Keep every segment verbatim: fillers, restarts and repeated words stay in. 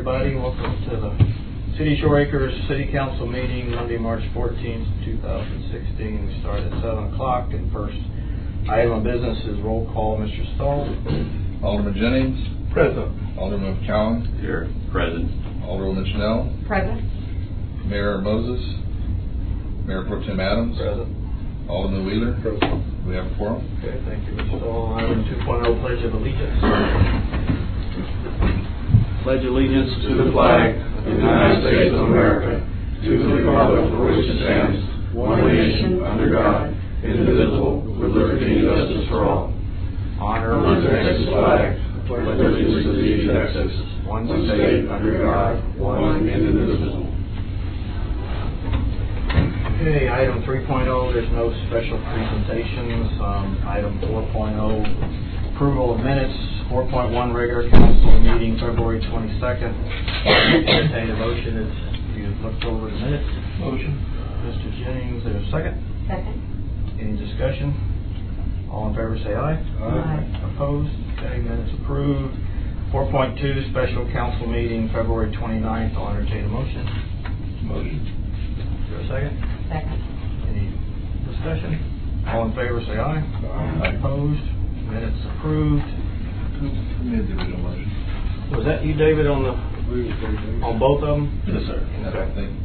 everybody. Welcome to the City Shore Acres City Council meeting, Monday, March fourteenth, two thousand sixteen. We start at seven o'clock, and first item of business is roll call. Mister Stahl. Alderman Jennings. Present. Alderman McCowan. Here. Present. Alderwoman Chanel. Present. Mayor Moses. Mayor Pro Tem Adams. Present. Alderman Wheeler. Present. We have a quorum. Okay, thank you, Mister Stahl. Item two point oh, Pledge of Allegiance. Pledge allegiance To the flag of the United States of America, to the republic for which it stands, one nation, under God, indivisible, with liberty and justice for all. Honor Honor the Texas flag, pledge allegiance to the Texas, one one state state, under God, one indivisible. Okay, item three point oh, there's no special presentations. Um, item four point oh, approval of minutes. four point one, regular council meeting, February twenty-second. Entertain a motion as you looked over the minutes. Motion. Mister Jennings, there's a second. Second. Any discussion? All in favor say aye. Aye. Opposed? Okay, minutes approved. four point two, special council meeting, February twenty-ninth. I'll entertain a motion. Motion. Is there a second? Second. Any discussion? All in favor say aye. Aye. Opposed? Minutes approved. Who made the original motion? Was that you, David, on the on both of them? Yes, sir. Okay. I think.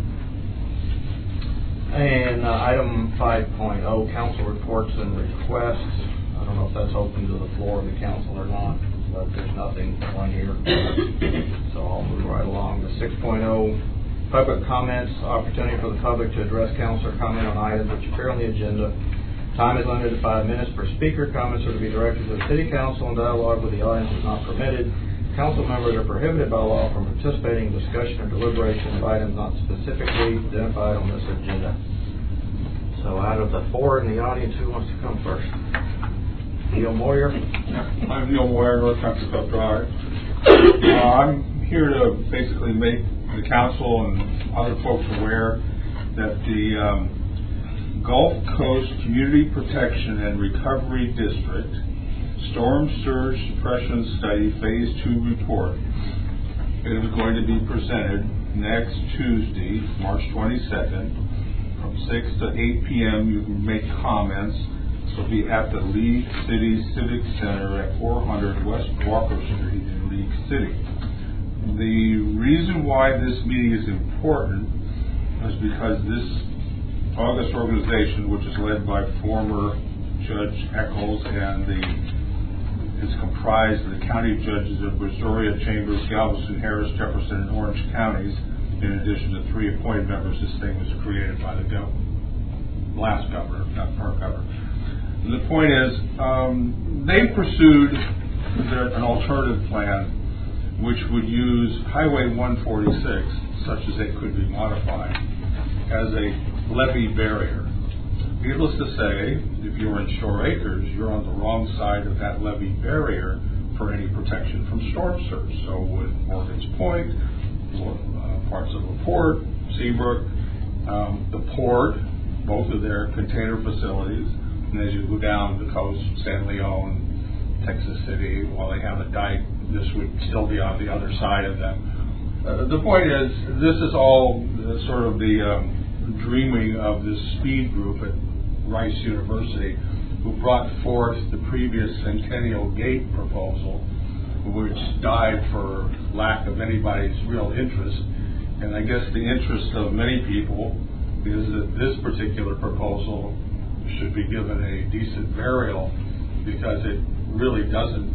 And uh, item five point oh, council reports and requests. I don't know if that's open to the floor of the council or not, but there's nothing on here. So I'll move right along to six point oh, public comments, opportunity for the public to address council or comment on items which appear on the agenda. Time is limited to five minutes per speaker. Comments are to be directed to the City Council, and dialogue with the audience is not permitted. Council members are prohibited by law from participating in discussion or deliberation of items not specifically identified on this agenda. So out of the four in the audience, who wants to come first? Neil Moyer. I'm Neil Moyer, North Country Club Drive. Uh, I'm here to basically make the council and other folks aware that the um, Gulf Coast Community Protection and Recovery District Storm Surge Suppression Study Phase two report is going to be presented next Tuesday, March twenty-second, from six to eight p.m. You can make comments. This will be at the League City Civic Center at four hundred West Walker Street in League City. The reason why this meeting is important is because this August organization, which is led by former Judge Eccles and the is comprised of the county judges of Brazoria, Chambers, Galveston, Harris, Jefferson, and Orange counties, in addition to three appointed members. This thing was created by the governor, last governor, not current governor. And the point is, um, they pursued the, an alternative plan which would use Highway one forty-six, such as it could be modified, as a levee barrier. Needless to say, if you're in Shore Acres, you're on the wrong side of that levee barrier for any protection from storm surge. So with Morgan's Point, uh, parts of the port, Seabrook, um, the port, both of their container facilities, and as you go down the coast, San Leon, Texas City, while they have a dike, this would still be on the other side of them. Uh, the point is, this is all uh, sort of the um, dreaming of this speed group at Rice University, who brought forth the previous Centennial Gate proposal, which died for lack of anybody's real interest. And I guess the interest of many people is that this particular proposal should be given a decent burial, because it really doesn't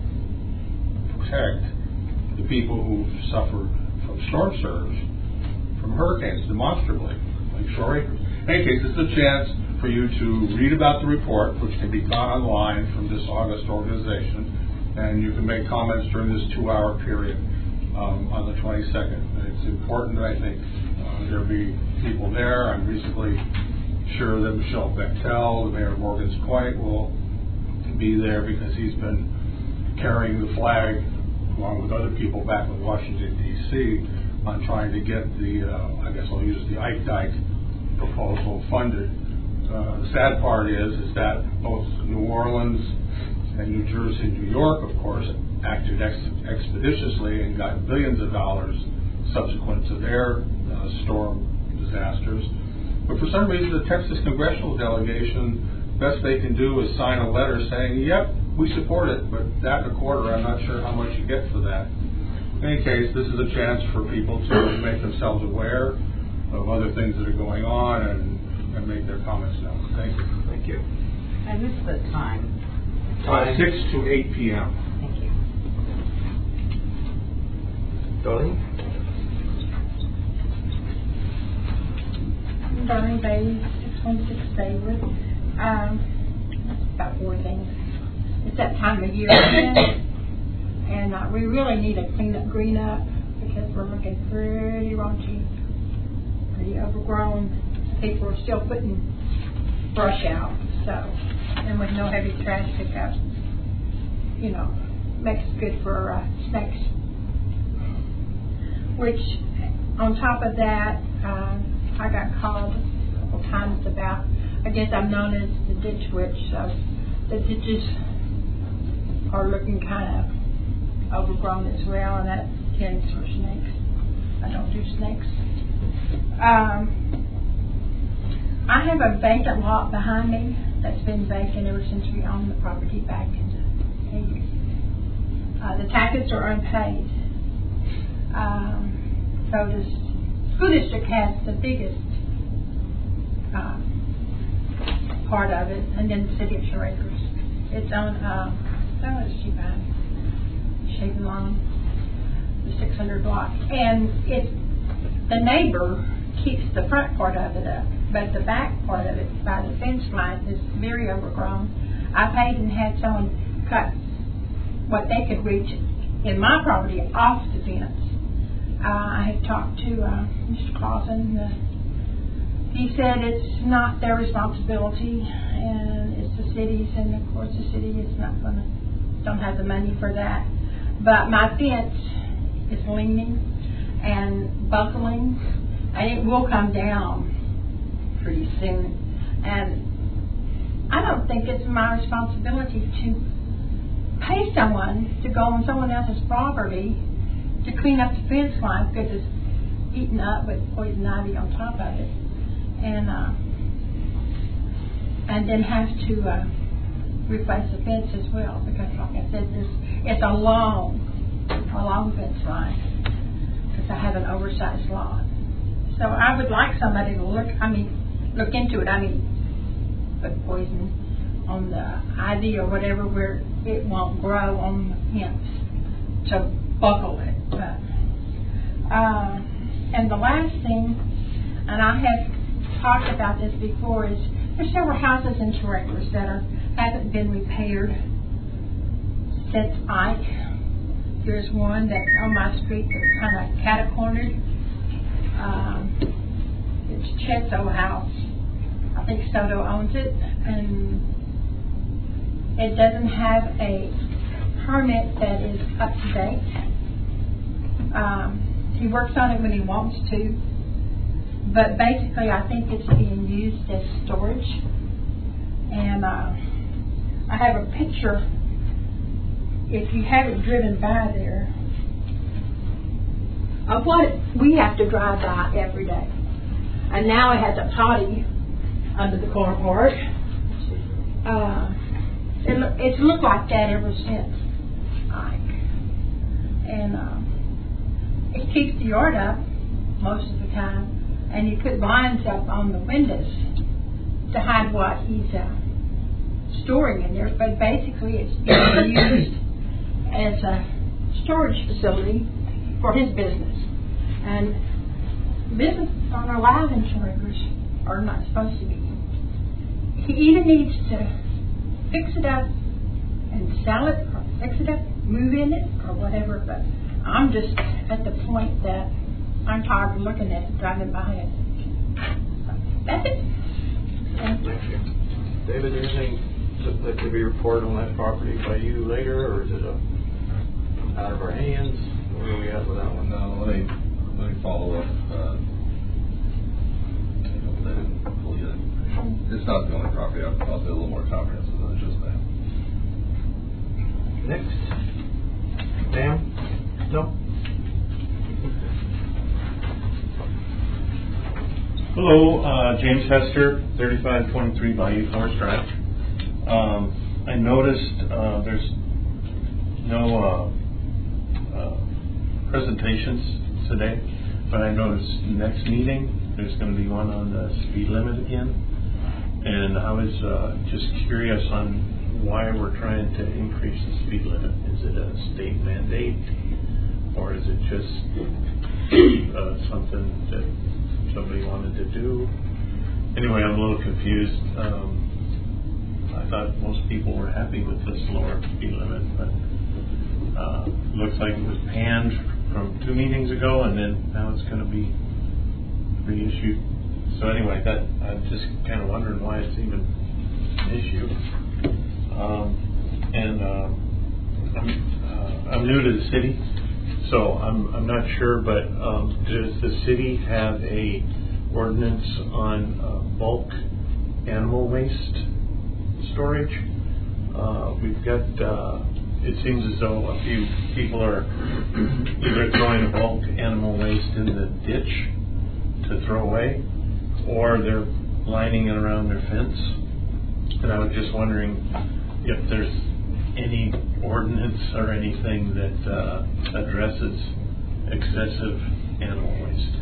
protect the people who've suffered from storm surge, from hurricanes, demonstrably. Shore Acres. In any case, it's a chance for you to read about the report, which can be found online from this August organization, and you can make comments during this two-hour period um, on the twenty-second. It's important that I think uh, there be people there. I'm reasonably sure that Michelle Bechtel, the mayor of Morgan's Point, will be there, because he's been carrying the flag along with other people back in Washington, D C on trying to get the, uh, I guess I'll use the Ike Dike proposal funded. Uh, the sad part is, is that both New Orleans and New Jersey and New York, of course, acted ex expeditiously and got billions of dollars subsequent to their uh, storm disasters. But for some reason, the Texas congressional delegation, best they can do is sign a letter saying, yep, we support it, but that and a quarter, I'm not sure how much you get for that. In any case, this is a chance for people to make themselves aware of other things that are going on and, and make their comments known. Thank you. Thank you. I missed the time. Uh, six to eight p m Thank you. Darlene? Darlene Bailey, six one six David. Um, that's about four things. It's that time of year again, and uh, we really need a clean up, green up, because we're looking pretty raunchy, pretty overgrown. People are still putting brush out, so, and with no heavy trash pickup, you know, makes it good for uh, snakes. Which, on top of that, uh, I got called a couple times about, I guess I'm known as the ditch witch, so the ditches are looking kind of overgrown as well, and that tends for snakes. I don't do snakes. Um, I have a vacant lot behind me that's been vacant ever since we owned the property back in the eighties. Uh, the taxes are unpaid. Um, so the school district has the biggest uh, part of it, and then the city of Shore Acres. It's on, uh, that was cheap, Shaven Lawn, the six hundred block. And it, the neighbor keeps the front part of it up, but the back part of it by the fence line is very overgrown. I paid and had someone cut what they could reach in my property off the fence. Uh, I had talked to uh, Mister Clausen. Uh, he said it's not their responsibility, and it's the city's, and of course the city is not going to, don't have the money for that. But my fence is leaning and buckling, and it will come down pretty soon. And I don't think it's my responsibility to pay someone to go on someone else's property to clean up the fence line because it's eaten up with poison ivy on top of it, and uh, and then have to uh, replace the fence as well, because like I said, this it's a long, a long fence line because I have an oversized lot. So I would like somebody to look, I mean, look into it. I mean, put poison on the ivy or whatever where it won't grow on the fence to buckle it. But, uh, and the last thing, and I have talked about this before, is there's several houses in Shore Acres that are haven't been repaired since Ike. There's one that's on my street that's kind of catacornered. Um, it's Chet's old house. I think Soto owns it, and it doesn't have a permit that is up to date. Um, he works on it when he wants to, but basically I think it's being used as storage. And uh, I have a picture, if you haven't driven by there, of what we have to drive by every day. And now it has a potty under the carport. Uh, it, it's looked like that ever since Ike. And uh, it keeps the yard up most of the time, and you put blinds up on the windows to hide what he's uh, storing in there. But basically, it's being used as a storage facility for his business. And businesses aren't allowed in Shore Acres, or not supposed to be. He either needs to fix it up and sell it, or fix it up, move in it, or whatever. But I'm just at the point that I'm tired of looking at it, driving by it. That's it. Thank you. David, is there anything that could be reported on that property by you later, or is it a, out of our hands? Where are we at with that one? No, let me, let me follow up. Uh, they didn't fully, uh, it's not the only property. I'll, I'll be a little more comprehensive than just that. Next. Pam? No? Hello, uh, James Hester, thirty-five twenty-three Bayou Forest Drive. Um, I noticed uh, there's no uh, uh, presentations today, but I noticed next meeting there's going to be one on the speed limit again. And I was uh, just curious on why we're trying to increase the speed limit. Is it a state mandate, or is it just uh, something that somebody wanted to do? Anyway, I'm a little confused. Um, I thought most people were happy with this lower speed limit, but uh, looks like it was panned from two meetings ago, and then now it's going to be reissued. So anyway, that I'm just kind of wondering why it's even an issue. Um, and uh, I'm, uh, I'm new to the city, so I'm I'm not sure, but um, does the city have a ordinance on uh, bulk animal waste storage? Uh, we've got. Uh, it seems as though a few people are either throwing bulk animal waste in the ditch to throw away, or they're lining it around their fence. And I was just wondering if there's any ordinance or anything that uh, addresses excessive animal waste.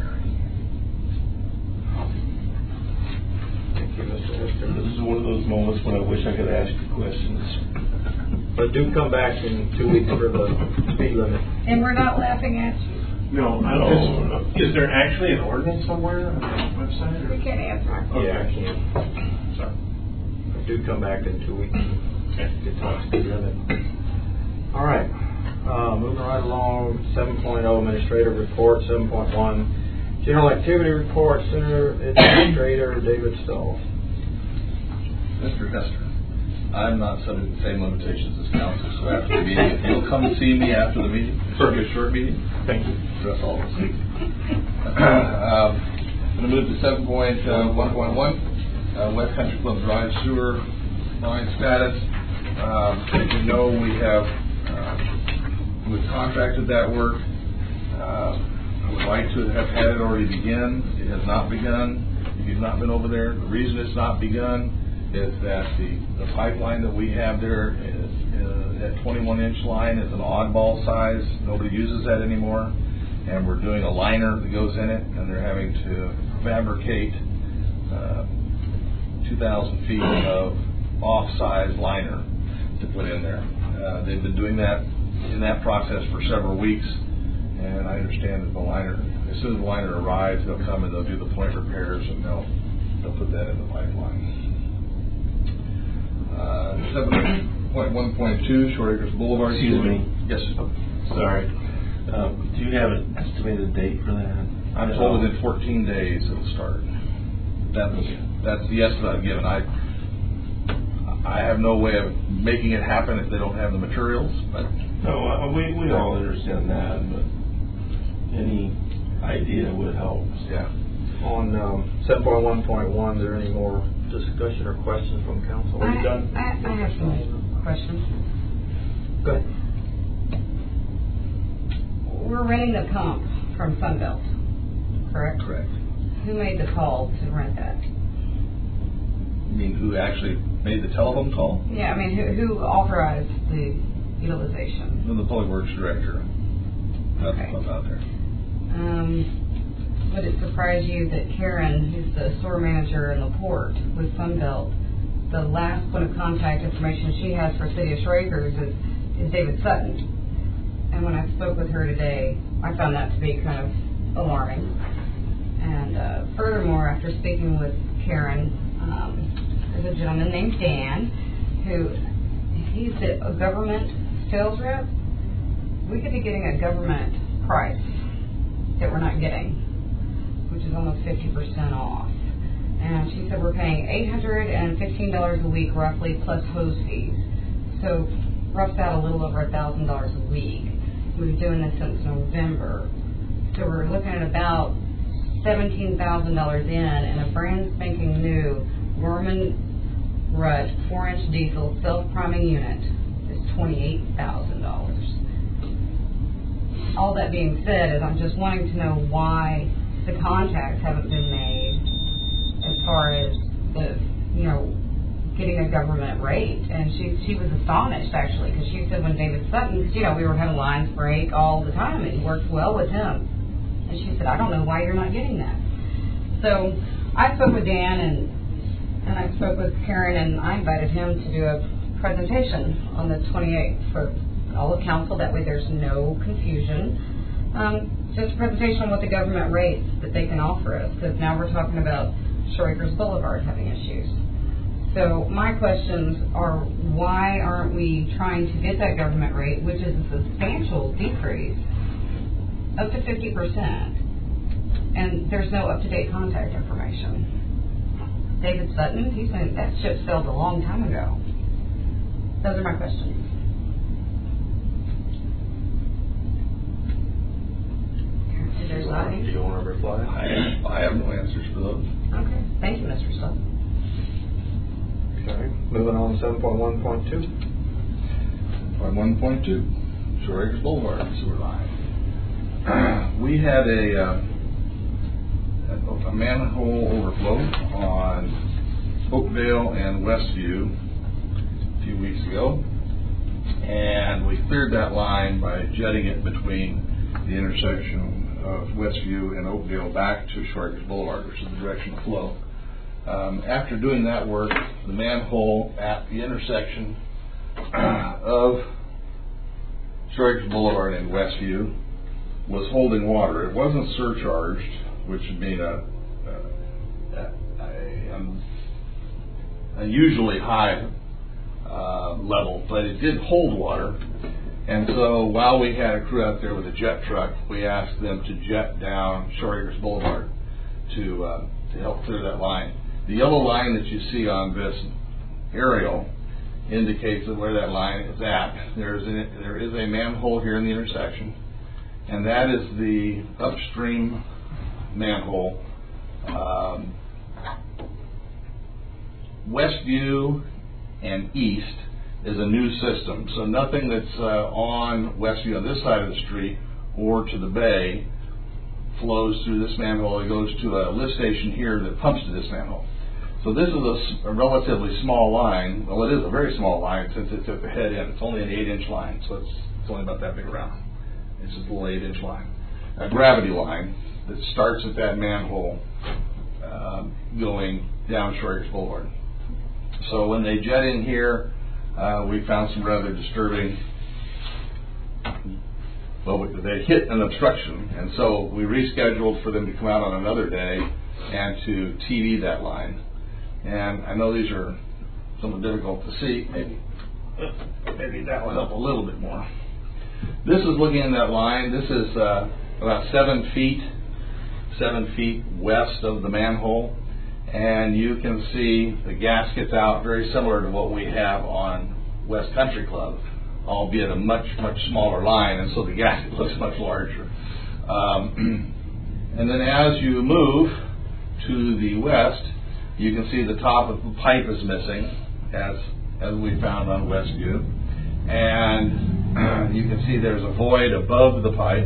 Thank you, Mister Hester. This is one of those moments when I wish I could ask you questions. But do come back in two weeks for the speed limit. And we're not laughing at you. No, I No. just, is there actually an ordinance somewhere on the website? Or? We can't answer. Yeah, I can. Sorry. But do come back in two weeks and get to speed limit. All right. Uh, moving right along, seven point oh Administrative Report, seven point one General Activity Report, Center Administrator David Stahl. Mister Hester, I'm not subject to the same limitations as council, so after the meeting, if you'll come see me after the meeting, it's a short meeting. Thank you. Address all this. um, I'm going to move to seven point one point one, uh, West Country Club Drive Sewer Line Status. Um, as you know, we have uh, we've contracted that work. Uh, I would like to have had it already begin. It has not begun. If you've not been over there, the reason it's not begun is that the, the pipeline that we have there is uh, that twenty-one inch line is an oddball size. Nobody uses that anymore. And we're doing a liner that goes in it, and they're having to fabricate uh, two thousand feet of off-size liner to put in there. Uh, they've been doing that in that process for several weeks, and I understand that the liner, as soon as the liner arrives, they'll come and they'll do the point repairs, and they'll they'll put that in the pipeline. Uh, seven point one point two, Short Acres Boulevard. Excuse me. Yes. Sorry. Um, do you have an estimated date for that? I'm told within fourteen days it'll start. That's that's the estimate I've given. I I have no way of making it happen if they don't have the materials. But No, uh, we we all understand that, but any idea would help. yeah. On um, seven point one point one, is there any more discussion or questions from council? Are you I, done? I, I have some questions. Go ahead. We're renting the pump from Sunbelt, correct? Correct. Who made the call to rent that? You mean who actually made the telephone call? Yeah, I mean, who, who authorized the utilization? The Public Works Director. That's Okay. what's out there. Um, would it surprise you that Karen, who's the store manager in LaPorte with Sunbelt, the last point of contact information she has for City of Shore Acres is, is David Sutton? And when I spoke with her today, I found that to be kind of alarming. And uh, furthermore, after speaking with Karen, um, there's a gentleman named Dan, who he's a government sales rep. We could be getting a government price that we're not getting, which is almost fifty percent off. And she said we're paying eight hundred fifteen dollars a week roughly plus hose fees. So roughs out a little over one thousand dollars a week. We've been doing this since November. So we're looking at about seventeen thousand dollars in, and a brand spanking new Gorman Rutt four inch diesel self-priming unit is twenty-eight thousand dollars. All that being said is I'm just wanting to know why the contacts haven't been made as far as the, you know, getting a government rate. And she she was astonished, actually, because she said when David Sutton, because, you know, we were having lines break all the time, and it worked well with him. And she said, I don't know why you're not getting that. So I spoke with Dan, and, and I spoke with Karen, and I invited him to do a presentation on the twenty-eighth for all of council. That way there's no confusion. Um, just a presentation on what the government rates that they can offer us, because now we're talking about Shore Acres Boulevard having issues. So my questions are, why aren't we trying to get that government rate, which is a substantial decrease, up to fifty percent, and there's no up-to-date contact information? David Sutton, he said that ship sailed a long time ago. Those are my questions. Do you want, do you want to reply? I, I have no answers for those. Okay, thank you, Mister Sutton. Okay, moving on to seven point one point two. Point one point two, Shore Acres Boulevard sewer line. We had a, uh, a manhole overflow on Oakdale and Westview a few weeks ago, and we cleared that line by jetting it between the intersection of Westview and Oakdale back to Shore Acres Boulevard, which is the direction of flow. Um, after doing that work, the manhole at the intersection of Shore Acres Boulevard and Westview was holding water. It wasn't surcharged, which would mean a, a, a, a unusually high uh, level, but it did hold water. And so while we had a crew out there with a jet truck, we asked them to jet down Shore Acres Boulevard to uh, to help clear that line. The yellow line that you see on this aerial indicates that where that line is at. There's a, there is a manhole here in the intersection, and that is the upstream manhole. Um, Westview and east is a new system, so nothing that's uh, on Westview on this side of the street or to the bay flows through this manhole. It goes to a lift station here that pumps to this manhole. So this is a, a relatively small line. Well, it is a very small line since it's at the head end. It's only an eight inch line, so it's, it's only about that big around. It's just a little eight inch line. A gravity line that starts at that manhole um, going down Shore Acres Boulevard. So when they jet in here, uh, we found some rather disturbing, well, they hit an obstruction, and so we rescheduled for them to come out on another day and to T V that line. And I know these are somewhat difficult to see. Maybe, maybe that will help a little bit more. This is looking at that line. This is uh, about seven feet, seven feet west of the manhole. And you can see the gaskets out, very similar to what we have on West Country Club, albeit a much, much smaller line, and so the gasket looks much larger. Um, and then as you move to the west, you can see the top of the pipe is missing, as as we found on Westview. And you can see there's a void above the pipe.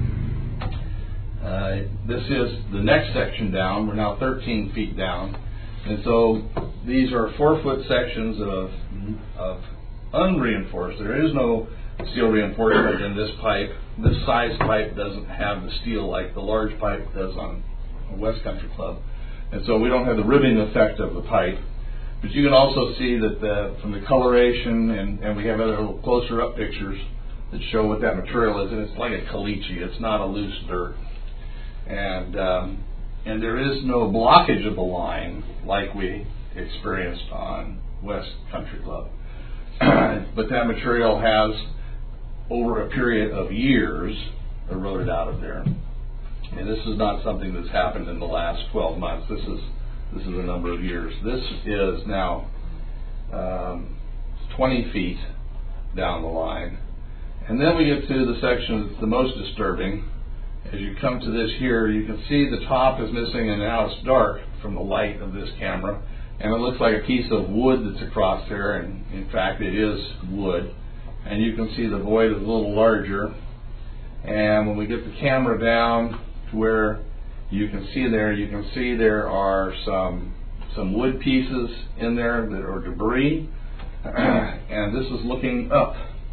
Uh, this is the next section down. We're now thirteen feet down. And so these are four foot sections of, of unreinforced. There is no steel reinforcement in this pipe. This size pipe doesn't have the steel like the large pipe does on West Country Club. And so we don't have the ribbing effect of the pipe. But you can also see that the, from the coloration, and, and we have other little closer up pictures that show what that material is, and it's like a caliche. It's not a loose dirt. And um, and there is no blockage of the line like we experienced on West Country Club. But that material has, over a period of years, eroded out of there. And this is not something that's happened in the last twelve months. This is this is a number of years. This is now um, twenty feet down the line. And then we get to the section that's the most disturbing. As you come to this here, you can see the top is missing, and now it's dark from the light of this camera. And it looks like a piece of wood that's across there, and in fact it is wood. And you can see the void is a little larger. And when we get the camera down to where You can see there, you can see there are some some wood pieces in there that are debris, and this is looking up.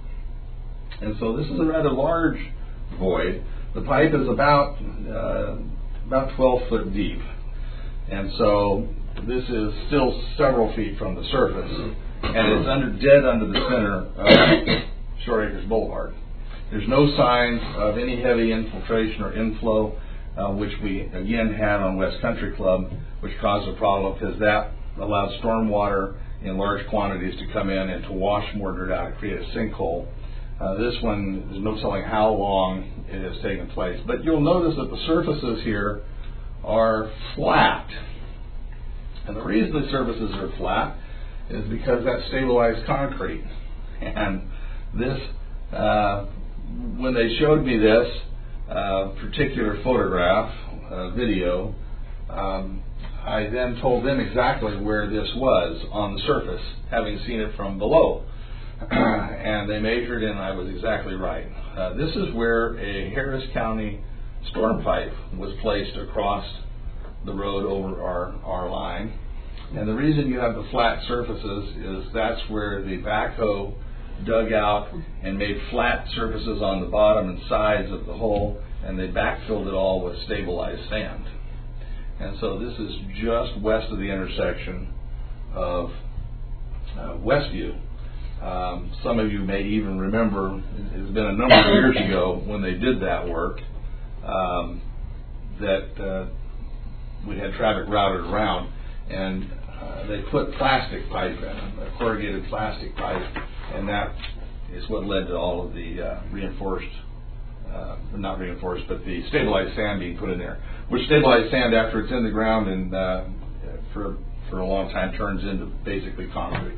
And so this is a rather large void. The pipe is about uh, about twelve foot deep, and so this is still several feet from the surface, and it's under dead under the center of Short Acres Boulevard. There's no signs of any heavy infiltration or inflow, uh, which we again had on West Country Club, which caused a problem because that allowed storm water in large quantities to come in and to wash more dirt out and create a sinkhole. Uh, this one, there's no telling how long it has taken place. But you'll notice that the surfaces here are flat. And the reason the surfaces are flat is because that's stabilized concrete. And this, uh, when they showed me this uh, particular photograph, uh, video, um, I then told them exactly where this was on the surface, having seen it from below. And they measured, and I was exactly right. Uh, this is where a Harris County storm pipe was placed across the road over our, our line. And the reason you have the flat surfaces is that's where the backhoe dug out and made flat surfaces on the bottom and sides of the hole, and they backfilled it all with stabilized sand. And so this is just west of the intersection of uh, Westview. Um, some of you may even remember, it's been a number of years ago when they did that work, um, that uh, we had traffic routed around, and uh, they put plastic pipe in, a corrugated plastic pipe, and that is what led to all of the uh, reinforced, uh, not reinforced, but the stabilized sand being put in there. Which stabilized sand, after it's in the ground and uh, for for a long time, turns into basically concrete.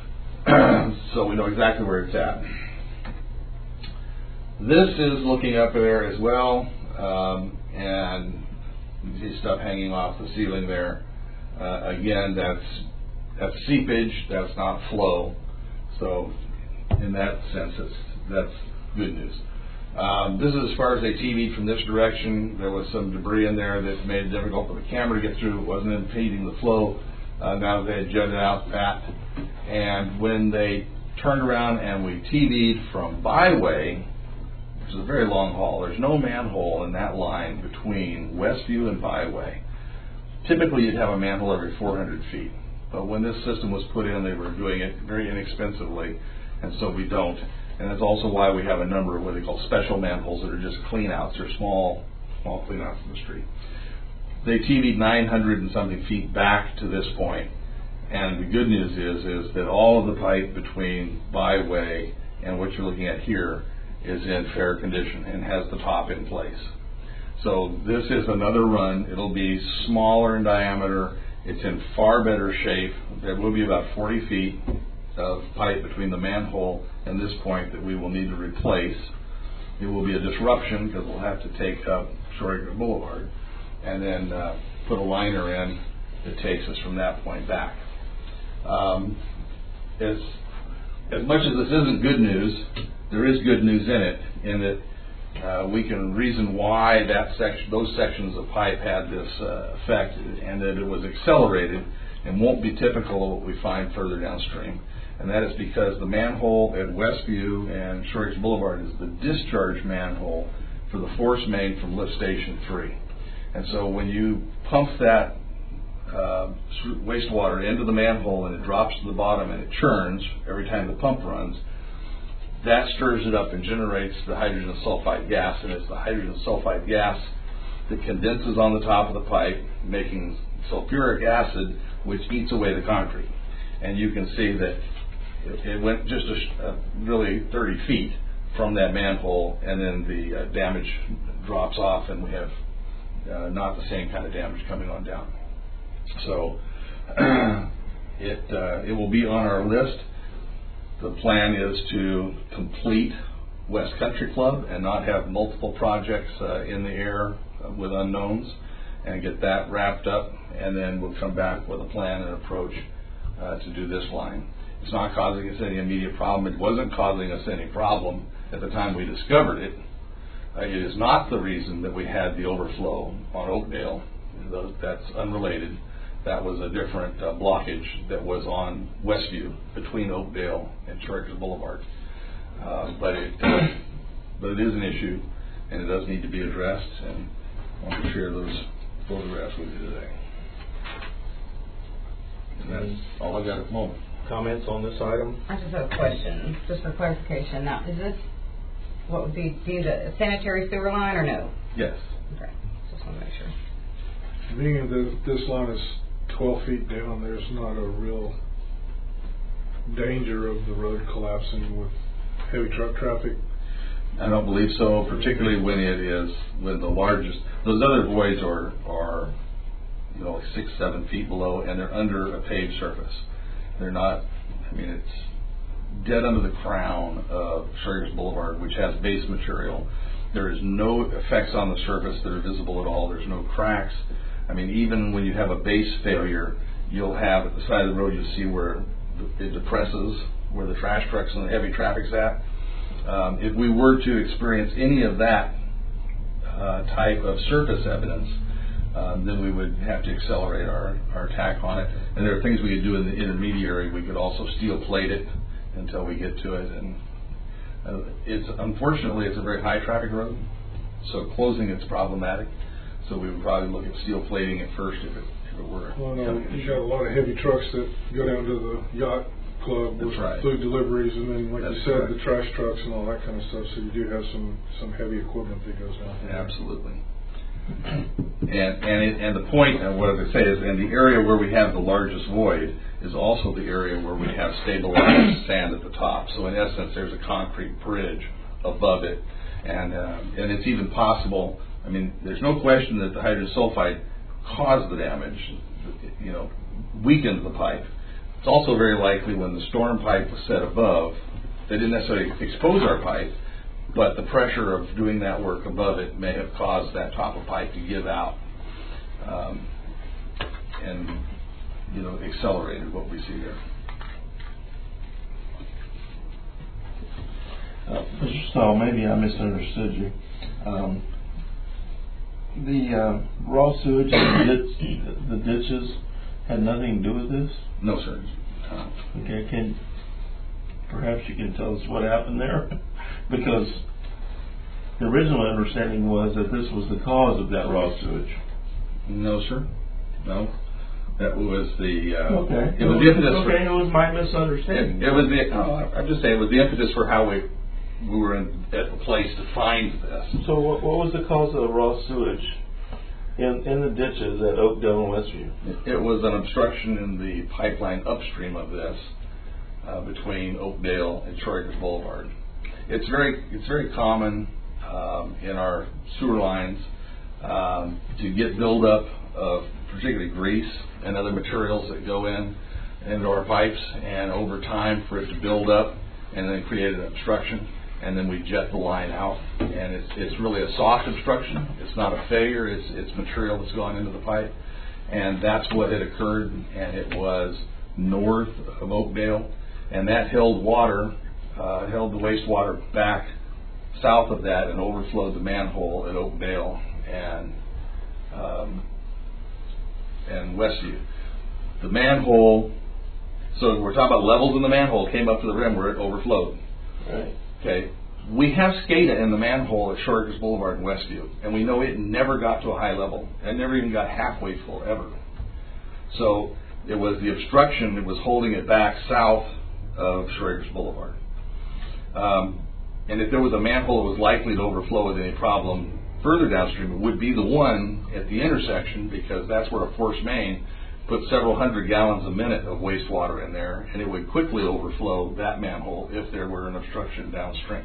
So we know exactly where it's at. This is looking up there as well, um, and you see stuff hanging off the ceiling there. Uh, again, that's that's seepage, that's not flow. So in that sense, it's, that's good news. Um, this is as far as they T V'd from this direction. There was some debris in there that made it difficult for the camera to get through. It wasn't impeding the flow. Uh, now that they had jutted out that. And when they turned around and we T V'd from Byway, which is a very long haul, there's no manhole in that line between Westview and Byway. Typically you'd have a manhole every four hundred feet. But when this system was put in, they were doing it very inexpensively, and so we don't. And that's also why we have a number of what they call special manholes that are just cleanouts or small, small cleanouts in the street. They T V'd nine hundred and something feet back to this point. And the good news is, is that all of the pipe between Byway and what you're looking at here is in fair condition and has the top in place. So this is another run. It'll be smaller in diameter. It's in far better shape. There will be about forty feet of pipe between the manhole and this point that we will need to replace. It will be a disruption because we'll have to take up Short Acres Boulevard and then uh, put a liner in that takes us from that point back. Um, as, as much as this isn't good news, there is good news in it, in that uh, we can reason why that section, those sections of pipe had this uh, effect, and that it was accelerated and won't be typical of what we find further downstream. And that is because the manhole at Westview and Short Acres Boulevard is the discharge manhole for the force main from lift station three. And so when you pump that uh, wastewater into the manhole and it drops to the bottom and it churns every time the pump runs, that stirs it up and generates the hydrogen sulfide gas, and it's the hydrogen sulfide gas that condenses on the top of the pipe, making sulfuric acid, which eats away the concrete. And you can see that it, it went just a, uh, really thirty feet from that manhole, and then the uh, damage drops off, and we have uh, not the same kind of damage coming on down. So it uh, it will be on our list. The plan is to complete West Country Club and not have multiple projects uh, in the air with unknowns, and get that wrapped up, and then we'll come back with a plan and approach uh, to do this line. It's not causing us any immediate problem. It wasn't causing us any problem at the time we discovered it, Uh, it is not the reason that we had the overflow on Oakdale. That's unrelated. That was a different uh, blockage that was on Westview between Oakdale and Shorters Boulevard. Uh, but it uh, but it is an issue, and it does need to be addressed, and I want to share those photographs with you today. And that's all I got at the moment. Comments on this item? I just have a question, just for clarification. Now, is this what would be deemed a sanitary sewer line or no? Yes. Okay, just want to make sure. Being that this line is twelve feet down, there's not a real danger of the road collapsing with heavy truck traffic. I don't believe so, particularly when it is when the largest. Those other voids are are you know like six, seven feet below, and they're under a paved surface. They're not. I mean, it's dead under the crown of Schrager's Boulevard, which has base material. There is no effects on the surface that are visible at all. There's no cracks. I mean, even when you have a base failure, you'll have at the side of the road, you'll see where it depresses, where the trash trucks and the heavy traffic's at. Um, if we were to experience any of that uh, type of surface evidence, um, then we would have to accelerate our, our attack on it. And there are things we could do in the intermediary. We could also steel plate it until we get to it. And uh, it's unfortunately, it's a very high traffic road, so closing it's problematic. So we would probably look at steel plating it first if it, if it were. Well, no, you got a lot of heavy trucks that go down to the yacht club with right. food deliveries, and then, like That's you said, correct. the trash trucks and all that kind of stuff. So you do have some some heavy equipment that goes down there. Absolutely. And and it, and the point of what I say is, in the area where we have the largest void is also the area where we have stabilized sand at the top. So in essence, there's a concrete bridge above it, and uh, and it's even possible. I mean, there's no question that the hydrogen sulfide caused the damage, you know, weakened the pipe. It's also very likely when the storm pipe was set above, they didn't necessarily expose our pipe, but the pressure of doing that work above it may have caused that top of pipe to give out um, and, you know, accelerated what we see there. Uh, Mister Stahl, maybe I misunderstood you. Um, the uh, raw sewage and the, ditch, the ditches had nothing to do with this? No, sir. Uh, Okay, can perhaps you can tell us what happened there? Because the original understanding was that this was the cause of that raw sewage. no, sir. No. That was the, uh, Okay. it was the impetus for, okay, it was my it, misunderstanding. it was the, oh, I'm just saying, it was the impetus for how we, we were in, at the place to find this. So what, what was the cause of the raw sewage in, in the ditches at Oakdale and Westview? It was an obstruction in the pipeline upstream of this, uh, between Oakdale and Schroeder's Boulevard. It's very, it's very common um, in our sewer lines um, to get buildup of particularly grease and other materials that go in into our pipes, and over time for it to build up and then create an obstruction, and then we jet the line out, and it's it's really a soft obstruction. It's not a failure. It's it's material that's gone into the pipe, and that's what had occurred. And it was north of Oakdale, and that held water, uh, held the wastewater back south of that, and overflowed the manhole at Oakdale and um, and Westview. The manhole. So we're talking about levels in the manhole came up to the rim where it overflowed. Right. Okay, we have SCADA in the manhole at Shorters Boulevard in Westview, and we know it never got to a high level. It never even got halfway full, ever. So it was the obstruction that was holding it back south of Shorters Boulevard. Um, and if there was a manhole that was likely to overflow with any problem further downstream, it would be the one at the intersection, because that's where a force main put several hundred gallons a minute of wastewater in there, and it would quickly overflow that manhole if there were an obstruction downstream.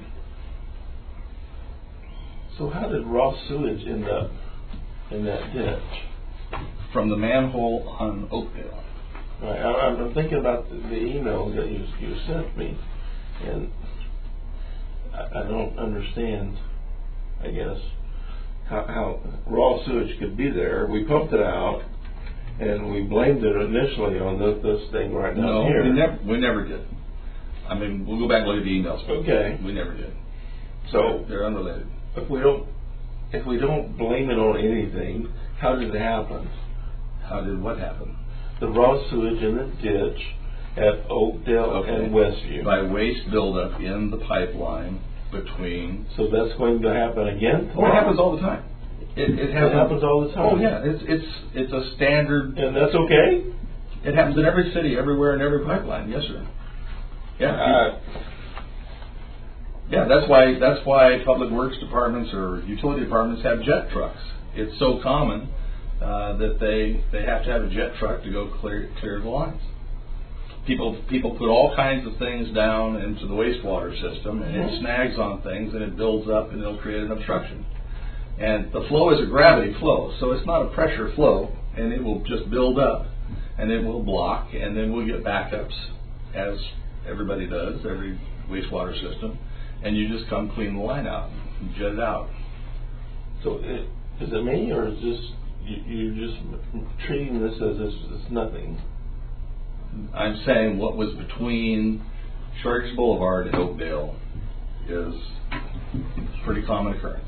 So how did raw sewage end up in that ditch? From the manhole on Oakdale. Right. I, I'm thinking about the, the emails that you, you sent me, and I, I don't understand, I guess, how, how raw sewage could be there. We pumped it out, and we blamed it initially on this, this thing right down no, here. we never, we never did. I mean, we'll go back and look at the emails. Okay. We never did. So, They're unrelated. If we don't, if we don't blame it on anything, how did it happen? How did what happen? The raw sewage in the ditch at Oakdale Okay. and Westview. By waste buildup in the pipeline between. So that's going to happen again Oh, it tomorrow? happens all the time. It, it, happens, happens all the time? Oh yeah, it's it's it's a standard. And that's okay? It happens in every city, everywhere, in every pipeline. Yes, sir. Yeah. Uh, Yeah, that's why that's why public works departments or utility departments have jet trucks. It's so common uh, that they they have to have a jet truck to go clear clear the lines. People people put all kinds of things down into the wastewater system, and it snags on things, and it builds up, and it'll create an obstruction. And the flow is a gravity flow, so it's not a pressure flow, and it will just build up, and it will block, and then we'll get backups, as everybody does, every wastewater system. And you just come clean the line out, and jet it out. So it, is it me, or is this, you, you're just treating this as it's, it's nothing? I'm saying what was between Sharks Boulevard and Oakdale is a pretty common occurrence.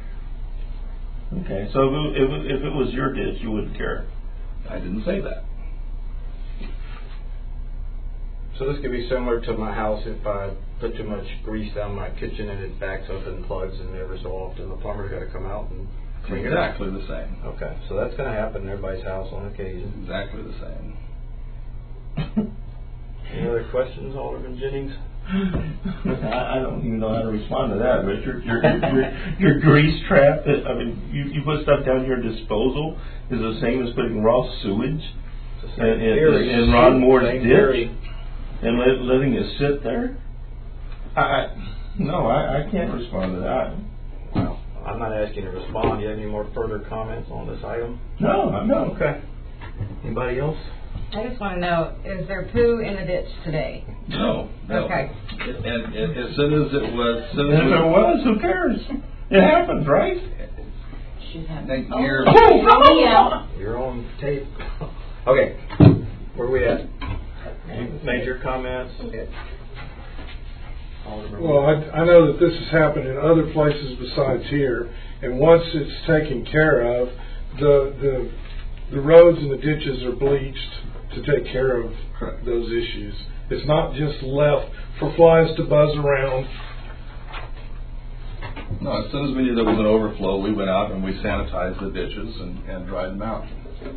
Okay, so if it, if, it, if it was your ditch, you wouldn't care? I didn't say that. So this could be similar to my house if I put too much grease down my kitchen and it backs up and plugs, and every so often the plumber's got to come out and clean it up. Exactly the same. Okay, so that's going to happen in everybody's house on occasion. Exactly the same. Any other questions, Alderman Jennings? I, I don't even know how to respond to that, Richard. Your, your, your grease trap, that, I mean, you, you put stuff down here disposal is the same as putting raw sewage in, in, in Ron Moore's Same ditch theory. and let, letting it sit there? I, I no, I, I can't respond to that. Well, I'm not asking you to respond. Do you have any more further comments on this item? No, no. Okay. Anybody else? I just want to know, is there poo in the ditch today? No. no. Okay. And, and, and as soon as it was, as soon And as if it was, who cares? It happens, right? Thank you. Oh, You're on tape. Okay. Where are we at? Major comments? Okay. Alderman Well, I, I know that this has happened in other places besides here, and once it's taken care of, the the the roads and the ditches are bleached to take care of Correct. those issues. It's not just left for flies to buzz around. No, as soon as we knew there was an overflow, we went out and we sanitized the ditches and, and dried them out.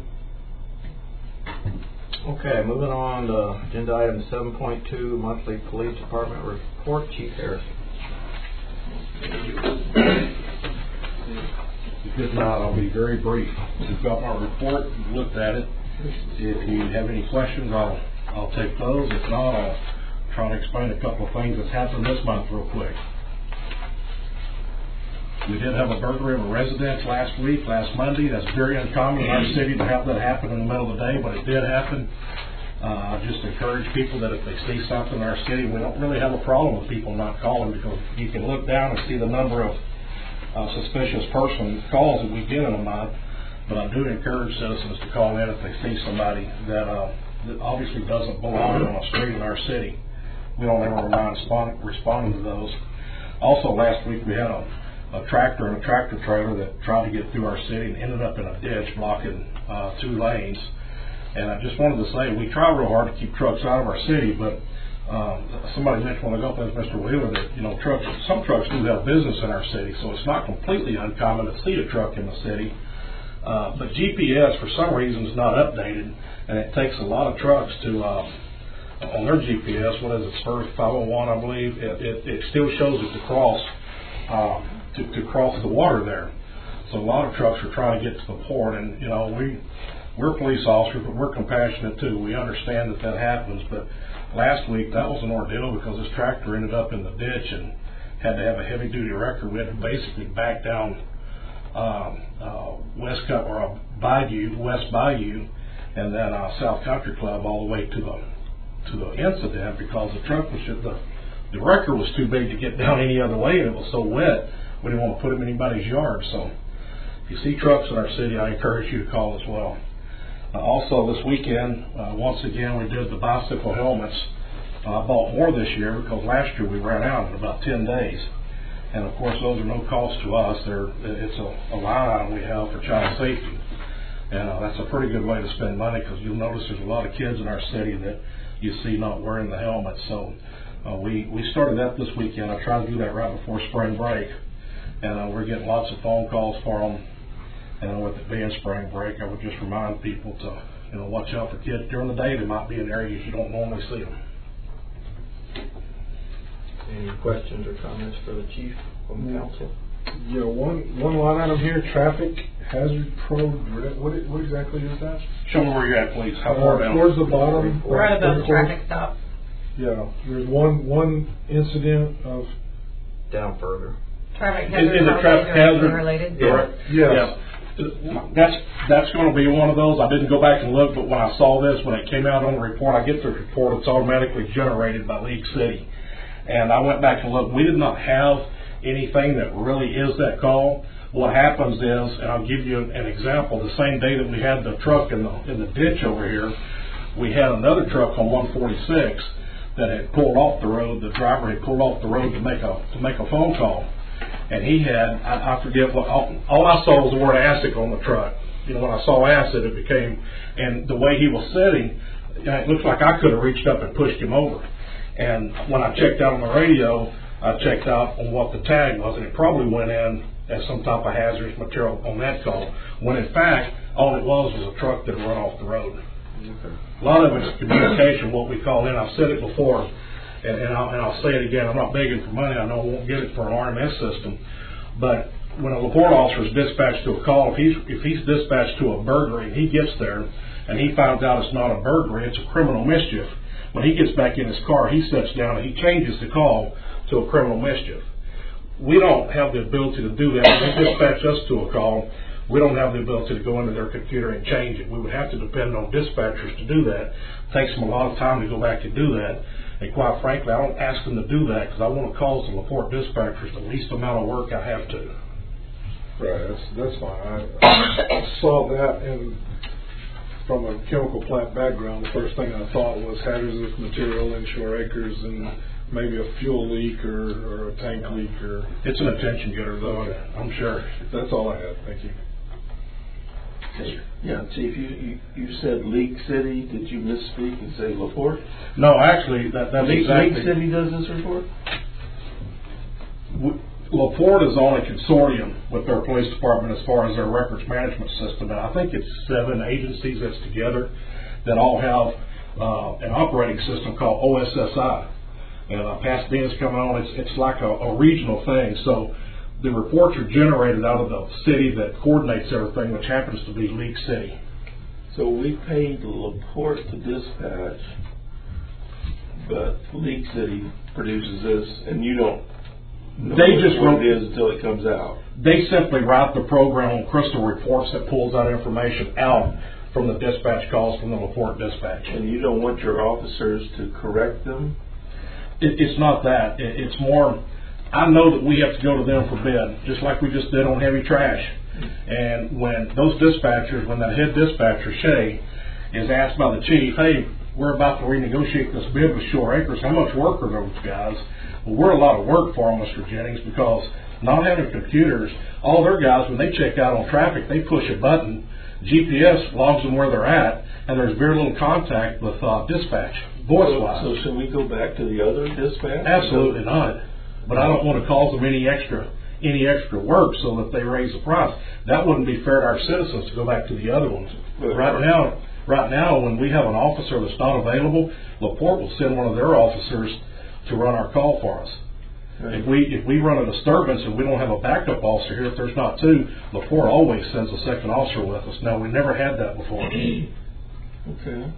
Okay, moving on to agenda item seven point two, monthly police department report. Chief Harris. If not, I'll be very brief. You've got my report, you've looked at it. If you have any questions, I'll I'll take those. If not, I'll try to explain a couple of things that's happened this month real quick. We did have a burglary of a residence last week, last Monday. That's very uncommon in our city to have that happen in the middle of the day, but it did happen. Uh, I just encourage people that if they see something in our city, we don't really have a problem with people not calling, because you can look down and see the number of uh, suspicious person calls that we get in a month. But I do encourage citizens to call in if they see somebody that, uh, that obviously doesn't belong on a street in our city. We don't ever mind responding to those. Also, last week we had a a tractor and a tractor trailer that tried to get through our city and ended up in a ditch blocking uh, two lanes. And I just wanted to say, we try real hard to keep trucks out of our city, but um, somebody mentioned when I got there, Mister Wheeler, that, you know, trucks, some trucks do have business in our city, so it's not completely uncommon to see a truck in the city. Uh, but G P S, for some reason, is not updated, and it takes a lot of trucks to, uh, on their G P S, what is it, First five oh one, I believe, it, it, it still shows it to cross, um, To, to cross the water there. So a lot of trucks are trying to get to the port, and you know, we we're police officers, but we're compassionate too. We understand that that happens, but last week that was an ordeal because this tractor ended up in the ditch and had to have a heavy duty wrecker. We had to basically back down um, uh, West Cut or uh, Bayou, West Bayou, and then uh, South Country Club all the way to the to the incident because the truck was just, the the wrecker was too big to get down any other way, and it was so wet. We didn't want to put them in anybody's yard. So if you see trucks in our city, I encourage you to call as well. Uh, also this weekend, uh, once again, we did the bicycle helmets. Uh, I bought more this year because last year we ran out in about ten days. And of course, those are no cost to us. They're, it's a, a line item we have for child safety. And uh, that's a pretty good way to spend money, because you'll notice there's a lot of kids in our city that you see not wearing the helmet. So uh, we, we started that this weekend. I tried to do that right before spring break. And uh, we're getting lots of phone calls for them. And with it being spring break, I would just remind people to, you know, watch out for kids. During the day, they might be in areas you don't normally see them. Any questions or comments for the chief from the council? Yeah, one, one line item here, traffic hazard program, what, what exactly is that? Show me where you're at, please. How Uh, far down? Towards the bottom. Right above the uh, traffic stop. Yeah, there's one, one incident of, Down further. Traffic Is- hazard. is it traffic hazard? Related? Correct. yes. Yeah. That's, that's going to be one of those. I didn't go back and look, but when I saw this, when it came out on the report, I get the report, it's automatically generated by League City. And I went back and looked. We did not have anything that really is that call. What happens is, and I'll give you an example, the same day that we had the truck in the, in the ditch over here, we had another truck on one forty-six that had pulled off the road. The driver had pulled off the road to make a, to make a phone call. And he had, I, I forget what, all, all I saw was the word acid on the truck. You know, when I saw acid, it became, and the way he was sitting, it looks like I could have reached up and pushed him over. And when I checked out on the radio, I checked out on what the tag was, and it probably went in as some type of hazardous material on that call, when in fact, all it was was a truck that run off the road. Okay. A lot of it's communication, what we call in. I've said it before, and, and, I'll, and I'll say it again. I'm not begging for money. I know I won't get it for an R M S system. But when a LaPorte officer is dispatched to a call, if he's, if he's dispatched to a burglary, and he gets there, and he finds out it's not a burglary, it's a criminal mischief. When he gets back in his car, he sits down and he changes the call to a criminal mischief. We don't have the ability to do that. When they dispatch us to a call, we don't have the ability to go into their computer and change it. We would have to depend on dispatchers to do that. It takes them a lot of time to go back and do that. And quite frankly, I don't ask them to do that because I want to cause the LaPorte dispatchers the least amount of work I have to. Right, that's, that's fine. I, I saw that, and from a chemical plant background, the first thing I thought was hazardous material in Shore Acres and maybe a fuel leak or, or a tank leak. Or It's an attention getter, though, Okay. I'm sure. That's all I had. Thank you. Yeah, Chief, you, you, you said League City. Did you misspeak and say LaPorte? No, actually, that, that's League, exactly... League City does this report? W- LaPorte is on a consortium with their police department as far as their records management system, and I think it's seven agencies that's together that all have uh, an operating system called O S S I. And uh, Pasadena's coming on. It's it's like a, a regional thing. So the reports are generated out of the city that coordinates everything, which happens to be League City. So we paid LaPorte to dispatch, but League City produces this, and you don't know They just what wrote- it is until it comes out. They simply write the program on Crystal Reports that pulls that information out from the dispatch calls from the LaPorte dispatch. And you don't want your officers to correct them? It, it's not that. It, it's more, I know that we have to go to them for bid, just like we just did on heavy trash. And when those dispatchers, when the head dispatcher, Shay, is asked by the chief, hey, we're about to renegotiate this bid with Shore Acres, how much work are those guys? Well, we're a lot of work for them, Mister Jennings, because not having computers, all their guys, when they check out on traffic, they push a button, G P S logs them where they're at, and there's very little contact with uh, dispatch, voice-wise. So, so should we go back to the other dispatch? Absolutely not. But I don't want to cause them any extra any extra work so that they raise the price. That wouldn't be fair to our citizens to go back to the other ones. But right now, right now, when we have an officer that's not available, LaPorte will send one of their officers to run our call for us. Right. If we if we run a disturbance and we don't have a backup officer here, if there's not two, LaPorte always sends a second officer with us. Now, we never had that before. Okay.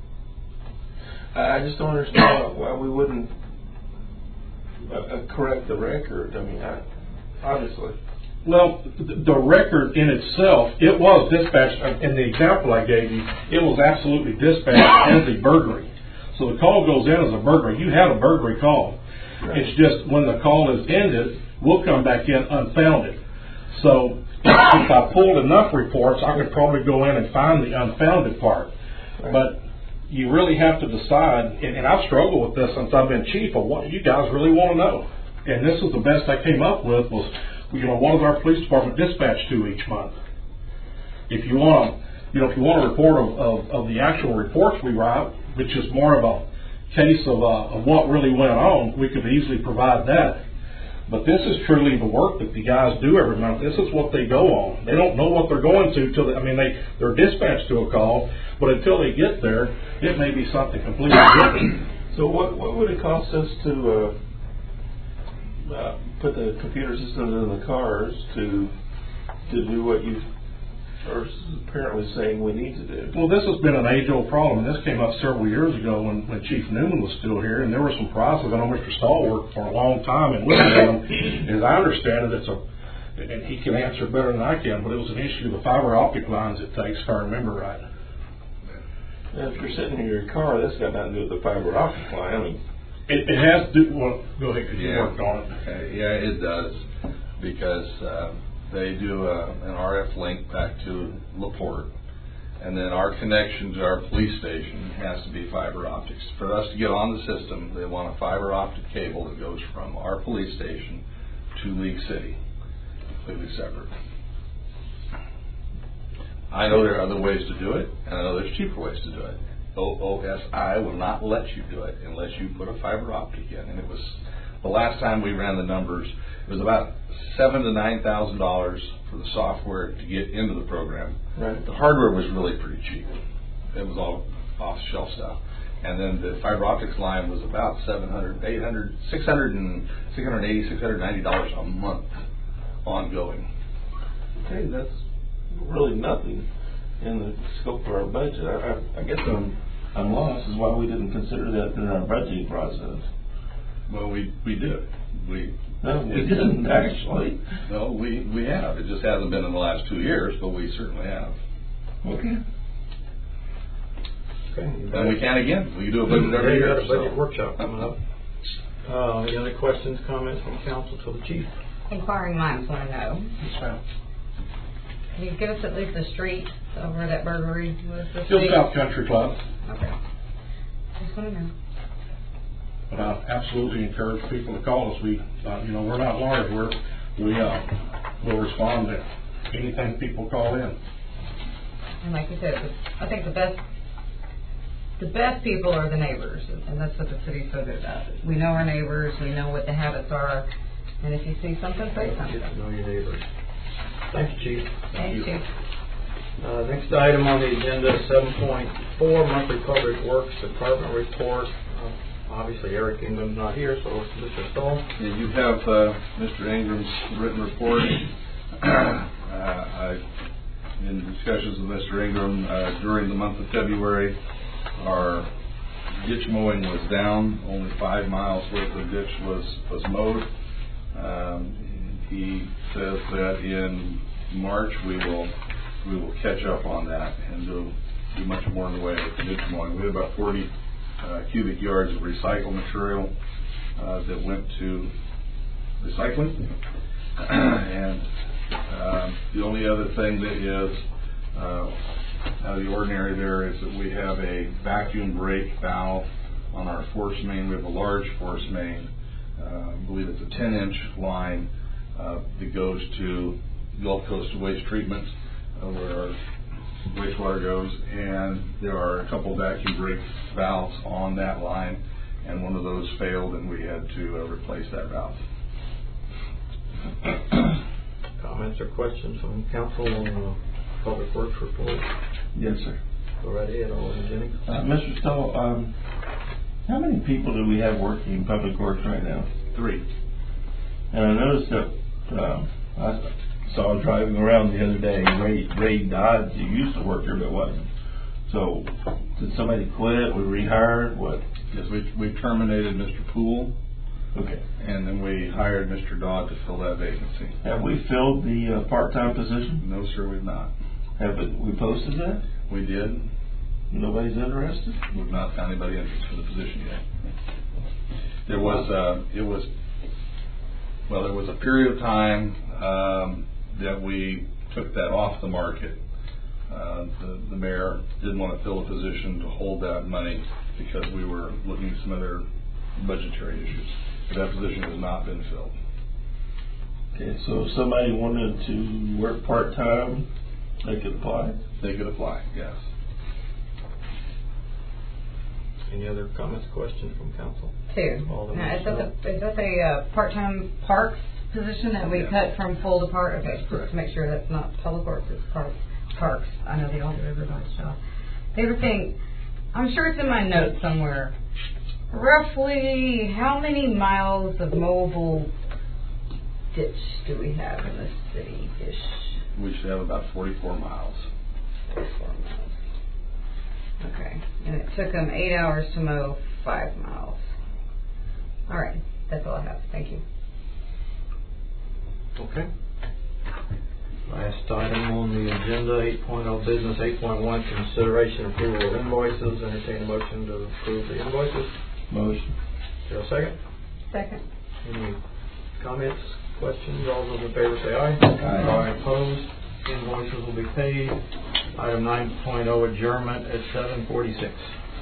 I just don't understand why we wouldn't uh, correct the record. I mean, I, obviously. Well, the, the record in itself, it was dispatched, in the example I gave you, it was absolutely dispatched as a burglary. So the call goes in as a burglary. You had a burglary call. Right. It's just when the call is ended, we'll come back in unfounded. So if I pulled enough reports, I could probably go in and find the unfounded part. Right. But you really have to decide, and, and I've struggled with this since I've been chief, of what you guys really want to know. And this was the best I came up with was, you know, what does our police department dispatch to each month? If you want, you know, if you want a report of, of, of the actual reports we write, which is more of a case of, uh, of what really went on, we could easily provide that. But this is truly the work that the guys do every month. This is what they go on. They don't know what they're going to till they, I mean, they, they're dispatched to a call, but until they get there, it may be something completely different. So what what would it cost us to uh, uh, put the computer systems in the cars to to do what you are apparently saying we need to do? Well, this has been an age-old problem. This came up several years ago when, when Chief Newman was still here, and there were some prices. I know Mister Stahl worked for a long time in Louisiana. As I understand it, it's a, and he can answer better than I can, but it was an issue of the fiber optic lines it takes, if I remember right. Now, if you're sitting in your car, that's got nothing to do with the fiber optic line. I mean, It, it has to do, well, go ahead, because you Yeah. worked on it. Uh, yeah, it does, because uh, they do uh, an R F link back to LaPorte, and then our connection to our police station has to be fiber optics. For us to get on the system, they want a fiber optic cable that goes from our police station to League City, completely separate. I know there are other ways to do it, and I know there's cheaper ways to do it. O O S I will not let you do it unless you put a fiber optic in. And it was, the last time we ran the numbers, it was about seven to nine thousand dollars for the software to get into the program. Right. The hardware was really pretty cheap. It was all off-the-shelf stuff. And then the fiber optics line was about seven hundred, eight hundred, six hundred and six hundred eighty, six hundred ninety dollars a month ongoing. okay, that's really nothing in the scope of our budget. I, I, I guess I'm I'm lost is why we didn't consider that in our budgeting process. Well, we we did. We No, we didn't actually. no, we we have. It just hasn't been in the last two years, but we certainly have. Okay. Okay. And we can again. We do a budget every You year. got a budget so. workshop coming up. Uh, any other questions, comments from council to the chief? Inquiring minds want to know. Yes, ma'am. Can you give us at least the street of where that burglary was this Still week? South Country Club. Okay. Just want to know. But I absolutely encourage people to call us. We, uh, you know, we're not large. We're, we uh, will respond to anything people call in. And like you said, the- I think the best the best people are the neighbors, and that's what the city's so good about. We know our neighbors, we know what the habits are, and if you see something, say something. Get to know your neighbors. Thank you, Chief. Thank you. Uh, next item on the agenda, seven point four, monthly public works department report. Uh, obviously, Eric Ingram's not here, so Mister Stahl. Yeah, you have uh, Mister Ingram's written report. uh, I, in discussions with Mister Ingram uh, during the month of February, our ditch mowing was down. Only five miles worth of ditch was was mowed. Um, he says that in March we will we will catch up on that and do do much more in the way of ditch mowing. We had about forty uh, cubic yards of recycled material uh, that went to recycling. And uh, the only other thing that is uh, out of the ordinary there is that we have a vacuum brake valve on our force main. We have a large force main. Uh, I believe it's a ten inch line uh, that goes to Gulf Coast Waste Treatment, uh, where our wastewater goes, and there are a couple vacuum brake valves on that line, and one of those failed, and we had to uh, replace that valve. Comments or questions from council on the public works report? Yes, sir. Go right ahead, Alderman Jennings. Uh, Mister Stoll, um, how many people do we have working in public works right now? Three. And I noticed that um, I saw driving around the other day, Ray, Ray Dodds, who used to work here but wasn't. So, did somebody quit? We rehired? What? Yes, we, we terminated Mister Poole, Okay. and then we hired Mister Dodd to fill that vacancy. Have we filled the uh, part-time position? No, sir, we've not. Have it, we posted that? We did. Nobody's interested? We've not found anybody interested for the position yet. There was, uh, it was, well, there was a period of time um, that we took that off the market. Uh, the, the mayor didn't want to fill a position to hold that money because we were looking at some other budgetary issues. That position has not been filled. Okay, so if somebody wanted to work part-time, they could apply? They could apply, yes. Any other comments, questions from council? Two. Alderman Now, is that Schnell. the, is that the uh, part-time parks position that we Yeah. cut from full to part? Okay, That's just correct. to make sure that's not public works, it's parks. Parks. I know they all do everybody's job. The other thing, I'm sure it's in my notes somewhere. Roughly, how many miles of mobile ditch do we have in the city? Ish. We should have about forty-four miles. Four miles. Okay, and it took them eight hours to mow five miles. All right, that's all I have. Thank you. Okay. Last item on the agenda, eight point oh business, eight point one consideration approval of invoices. Entertain a motion to approve the invoices. Motion. Is there a second? Second. Any comments, questions? All those in favor say aye. Aye. Aye opposed. Invoices will be paid. Item nine point oh adjournment at seven forty-six.